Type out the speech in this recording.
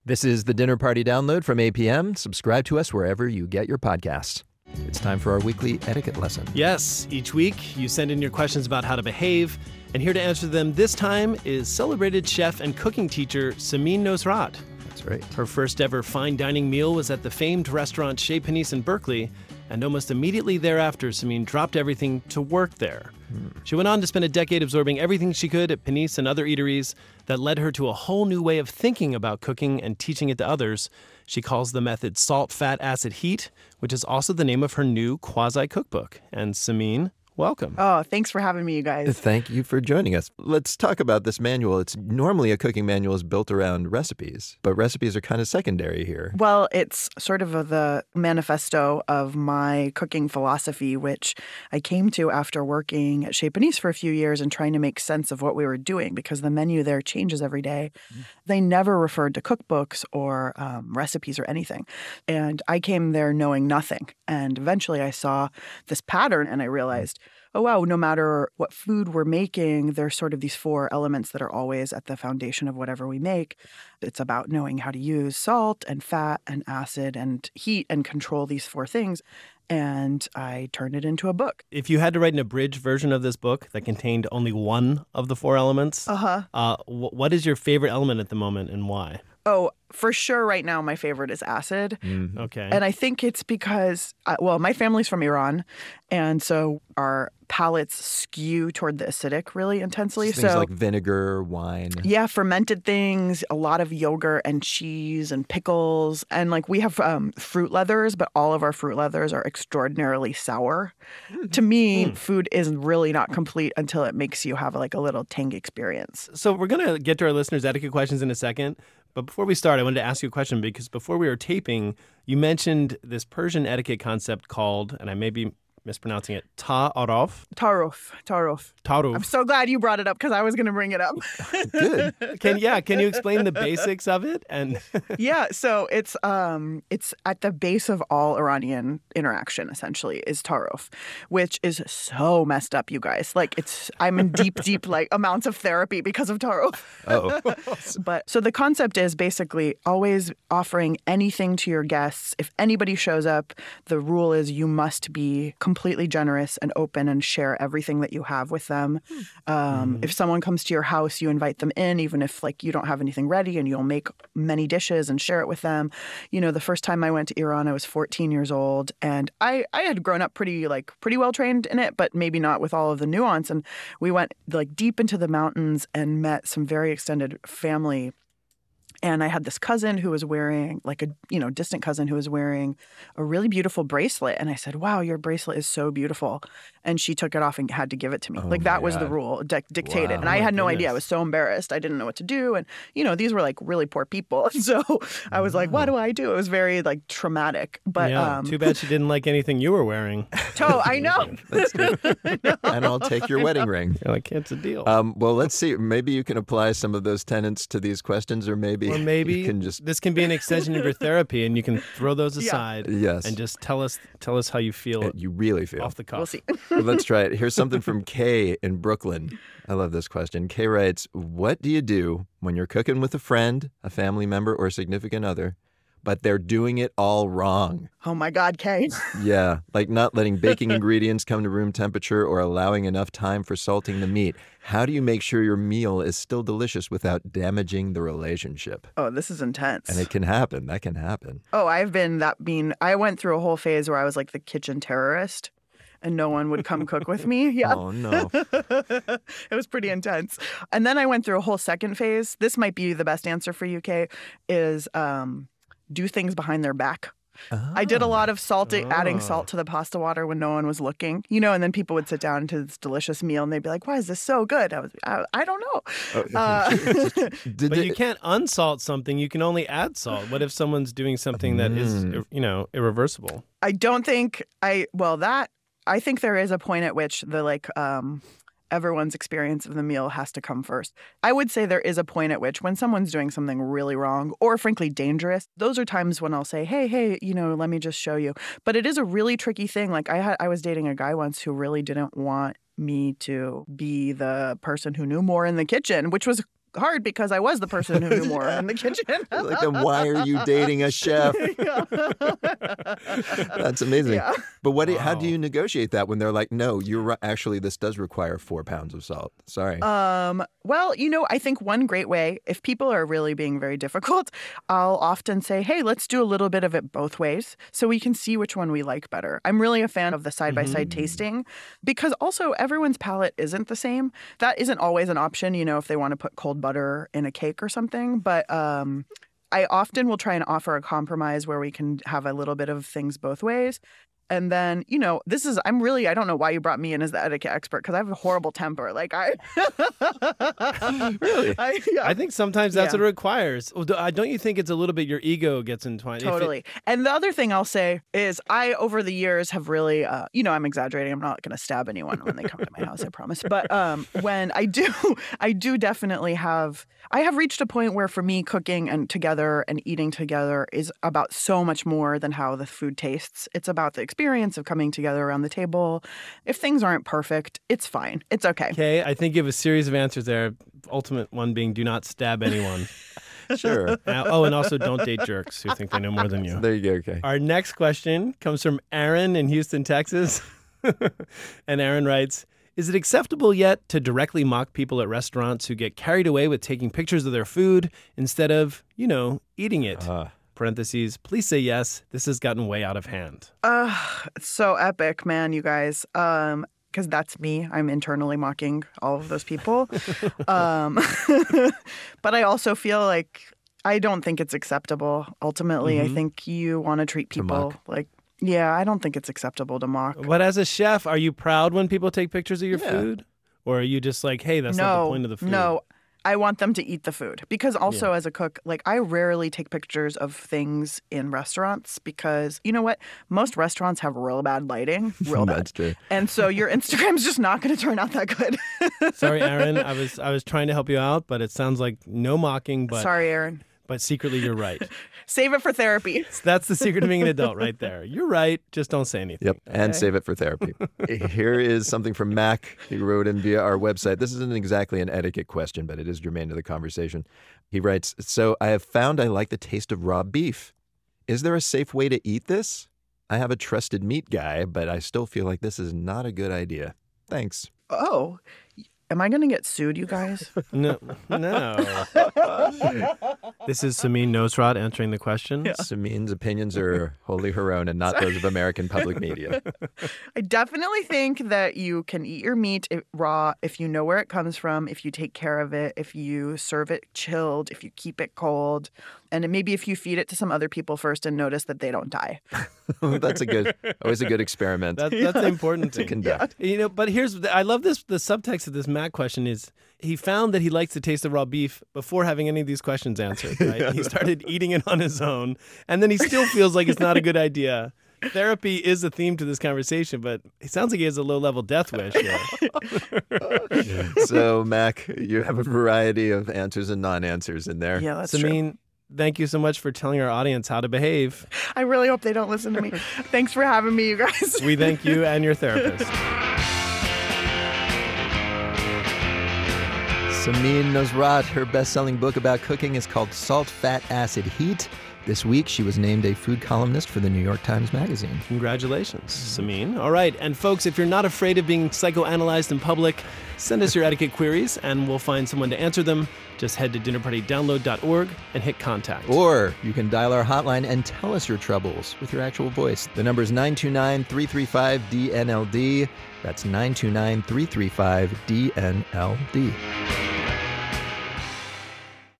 This is the Dinner Party Download from APM. Subscribe to us wherever you get your podcasts. It's time for our weekly etiquette lesson. Yes, each week you send in your questions about how to behave, and here to answer them this time is celebrated chef and cooking teacher Samin Nosrat. That's right. Her first ever fine dining meal was at the famed restaurant Chez Panisse in Berkeley, and almost immediately thereafter, Samin dropped everything to work there. She went on to spend a decade absorbing everything she could at Panisse and other eateries that led her to a whole new way of thinking about cooking and teaching it to others. She calls the method salt, fat, acid, heat, which is also the name of her new quasi-cookbook. And Samin, welcome. Oh, thanks for having me, you guys. Thank you for joining us. Let's talk about this manual. It's normally a cooking manual is built around recipes, but recipes are kind of secondary here. Well, it's sort of the manifesto of my cooking philosophy, which I came to after working at Chez Panisse for a few years and trying to make sense of what we were doing because the menu there changes every day. They never referred to cookbooks or recipes or anything. And I came there knowing nothing. And eventually I saw this pattern and I realized, oh, wow, no matter what food we're making, there's sort of these four elements that are always at the foundation of whatever we make. It's about knowing how to use salt and fat and acid and heat and control these four things. And I turned it into a book. If you had to write an abridged version of this book that contained only one of the four elements, what is your favorite element at the moment and why? Oh, for sure right now my favorite is acid. Okay. And I think it's because, my family's from Iran, and so our palates skew toward the acidic really intensely. Things like vinegar, wine. Yeah, fermented things, a lot of yogurt and cheese and pickles. And like we have fruit leathers, but all of our fruit leathers are extraordinarily sour. To me, food is really not complete until it makes you have like a little tang experience. So we're going to get to our listeners' etiquette questions in a second. But before we start, I wanted to ask you a question because before we were taping, you mentioned this Persian etiquette concept called, and I may be mispronouncing it, ta'aruf. Taruf. I'm so glad you brought it up because I was going to bring it up. Good. Can you explain the basics of it? And Yeah, so it's at the base of all Iranian interaction, essentially, is taruf, which is so messed up, you guys. Like I'm in deep like amounts of therapy because of taruf. Oh. But so the concept is basically always offering anything to your guests. If anybody shows up, the rule is you must be completely generous and open and share everything that you have with them. If someone comes to your house, you invite them in, even if like you don't have anything ready, and you'll make many dishes and share it with them. You know, the first time I went to Iran, I was 14 years old, and I had grown up pretty well trained in it, but maybe not with all of the nuance. And we went like deep into the mountains and met some very extended family. And I had this cousin who was wearing, like a distant cousin who was wearing a really beautiful bracelet. And I said, wow, your bracelet is so beautiful. And she took it off and had to give it to me. Oh like that was the rule dictated. Wow. And I had no idea. I was so embarrassed. I didn't know what to do. And, these were like really poor people. So I was like, what do I do? It was very like traumatic. But yeah, too bad she didn't like anything you were wearing. I know. That's good. And I'll take your wedding ring. You're like, it's a deal. Well, let's see. Maybe you can apply some of those tenets to these questions, or maybe you can just... this can be an extension of your therapy, and you can throw those aside. Yes. And just tell us how you feel. You really feel. Off the cuff. We'll see. Well, let's try it. Here's something from Kay in Brooklyn. I love this question. Kay writes, what do you do when you're cooking with a friend, a family member, or a significant other, but they're doing it all wrong? Oh my God, Kay. Yeah, like not letting baking ingredients come to room temperature or allowing enough time for salting the meat. How do you make sure your meal is still delicious without damaging the relationship? Oh, this is intense. And it can happen. That can happen. Oh, I've been that mean. I went through a whole phase where I was like the kitchen terrorist. And no one would come cook with me. Yeah. Oh, no. It was pretty intense. And then I went through a whole second phase. This might be the best answer for you, Kay, is do things behind their back. Oh. I did a lot of adding salt to the pasta water when no one was looking, and then people would sit down to this delicious meal and they'd be like, why is this so good? I don't know. But you can't unsalt something. You can only add salt. What if someone's doing something that is, irreversible? I don't think I think there is a point at which everyone's experience of the meal has to come first. I would say there is a point at which when someone's doing something really wrong or frankly dangerous, those are times when I'll say, hey, let me just show you. But it is a really tricky thing. Like I was dating a guy once who really didn't want me to be the person who knew more in the kitchen, which was hard because I was the person who knew more in the kitchen. Like, then why are you dating a chef? That's amazing. Yeah. But how do you negotiate that when they're like, no, you're right. Actually, this does require 4 pounds of salt. Sorry. Well, I think one great way, if people are really being very difficult, I'll often say, hey, let's do a little bit of it both ways so we can see which one we like better. I'm really a fan of the side-by-side tasting because also everyone's palate isn't the same. That isn't always an option, if they want to put cold butter in a cake or something. But I often will try and offer a compromise where we can have a little bit of things both ways. And then, I don't know why you brought me in as the etiquette expert because I have a horrible temper. Like Really? I think sometimes that's what it requires. Don't you think it's a little bit your ego gets entwined? Totally. And the other thing I'll say is I, over the years, have really, I'm exaggerating. I'm not going to stab anyone when they come to my house, I promise. But when I do definitely I have reached a point where for me, cooking and together and eating together is about so much more than how the food tastes. It's about the experience of coming together around the table. If things aren't perfect, it's fine. It's okay. Okay, I think you have a series of answers there. Ultimate one being do not stab anyone. Sure. And also don't date jerks who think they know more than you. There you go. Okay. Our next question comes from Aaron in Houston, Texas. And Aaron writes, is it acceptable yet to directly mock people at restaurants who get carried away with taking pictures of their food instead of, eating it? Parentheses, please say yes. This has gotten way out of hand. It's so epic, man, you guys. Because that's me. I'm internally mocking all of those people. But I also feel like I don't think it's acceptable. Ultimately, I think you want to treat people like, I don't think it's acceptable to mock. But as a chef, are you proud when people take pictures of your food? Or are you just like, hey, that's not the point of the food? No, I want them to eat the food. Because also as a cook, like I rarely take pictures of things in restaurants because you know what? Most restaurants have real bad lighting. Real bad. That's true. And so your Instagram's just not going to turn out that good. Sorry, Aaron. I was trying to help you out, but it sounds like no mocking. But sorry, Aaron. But secretly, you're right. Save it for therapy. That's the secret of being an adult right there. You're right. Just don't say anything. Yep. And save it for therapy. Here is something from Mac. He wrote in via our website. This isn't exactly an etiquette question, but it is germane to the conversation. He writes, so I have found I like the taste of raw beef. Is there a safe way to eat this? I have a trusted meat guy, but I still feel like this is not a good idea. Thanks. Oh, am I going to get sued, you guys? No. This is Samin Nosrat answering the question. Yeah. Samin's opinions are wholly her own and not those of American public media. I definitely think that you can eat your meat raw if you know where it comes from, if you take care of it, if you serve it chilled, if you keep it cold, and maybe if you feed it to some other people first and notice that they don't die. That's always a good experiment. That's the important thing to conduct. Yeah. But I love this. The subtext of this Matt question is he found that he likes the taste of raw beef before having any of these questions answered. Right? He started eating it on his own, and then he still feels like it's not a good idea. Therapy is a theme to this conversation, but it sounds like he has a low-level death wish here. So, Mac, you have a variety of answers and non-answers in there. Yeah, that's Samin, true. Thank you so much for telling our audience how to behave. I really hope they don't listen to me. Thanks for having me, you guys. We thank you and your therapist. Samin Nosrat, her best-selling book about cooking is called Salt, Fat, Acid, Heat. This week, she was named a food columnist for the New York Times Magazine. Congratulations, Samin. All right, and folks, if you're not afraid of being psychoanalyzed in public, send us your etiquette queries, and we'll find someone to answer them. Just head to dinnerpartydownload.org and hit contact. Or you can dial our hotline and tell us your troubles with your actual voice. The number is 929-335-DNLD. That's 929-335-DNLD.